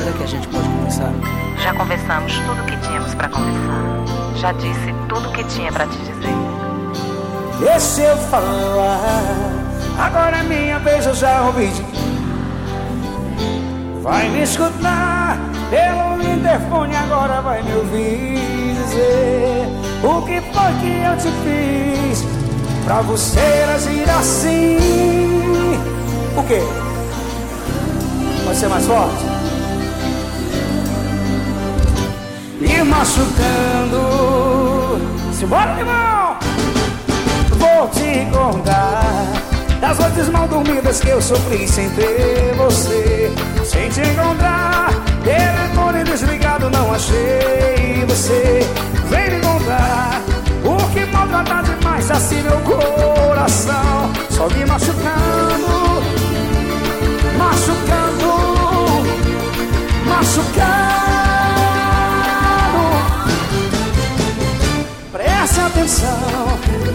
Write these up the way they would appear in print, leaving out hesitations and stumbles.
Será que a gente pode conversar? Já conversamos tudo que tínhamos pra conversar. Já disse tudo que tinha pra te dizer. Deixa eu falar, agora é minha vez, eu já ouvi. Vai me escutar pelo interfone, agora vai me ouvir dizer o que foi que eu te fiz pra você agir assim. O quê? Pode ser mais forte? Me machucando. Simbora, irmão! Vou te contar das noites mal dormidas que eu sofri sem ter você. Sem te encontrar, telefone desligado, não achei você. Vem me contar o que maltrata demais assim meu coração. Só me machucando, machucando, machucando. Preste atenção,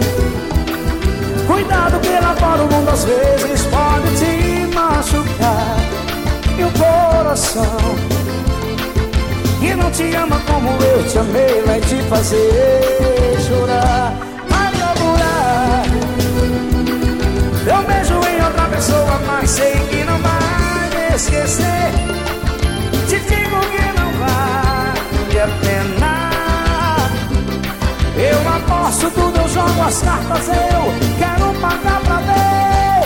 cuidado que lá fora o mundo às vezes pode te machucar. E o coração que não te ama como eu te amei vai te fazer chorar. Vai me orgulhar, eu beijo em outra pessoa, mas sei que não vai me esquecer. Te digo que não vale a pena. Eu aposto tudo, eu jogo as cartas, eu quero pagar pra ver.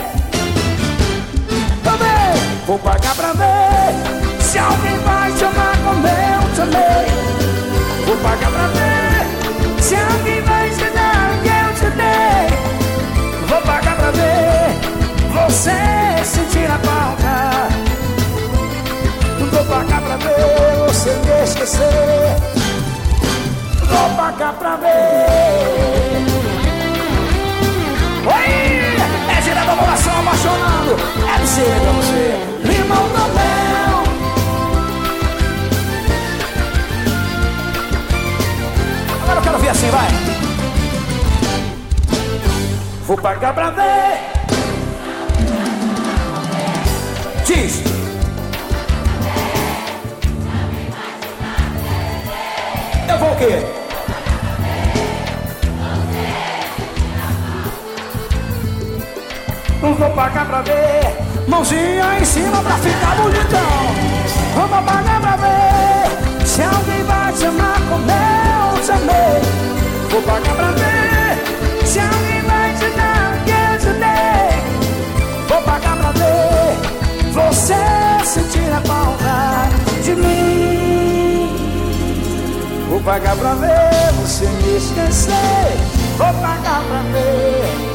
Também vou pagar pra ver se alguém vai te amar como eu te amei. Vou pagar pra ver se alguém vai te dar o que eu te dei. Vou pagar pra ver você sentir a falta. Vou pagar pra ver você me esquecer. Vou pagar pra ver. Oi! É gira da população apaixonando. É de ser pra você. Limão do mel. Agora eu quero ver assim, vai. Vou pagar pra ver. Diz. Eu vou o quê? Não vou pagar pra ver. Mãozinha em cima pra ficar bonitão. Vou pagar pra ver se alguém vai te amar como eu te amei. Vou pagar pra ver se alguém vai te dar o que eu te dei. Vou pagar pra ver você sentir a falta de mim. Vou pagar pra ver você me esquecer. Vou pagar pra ver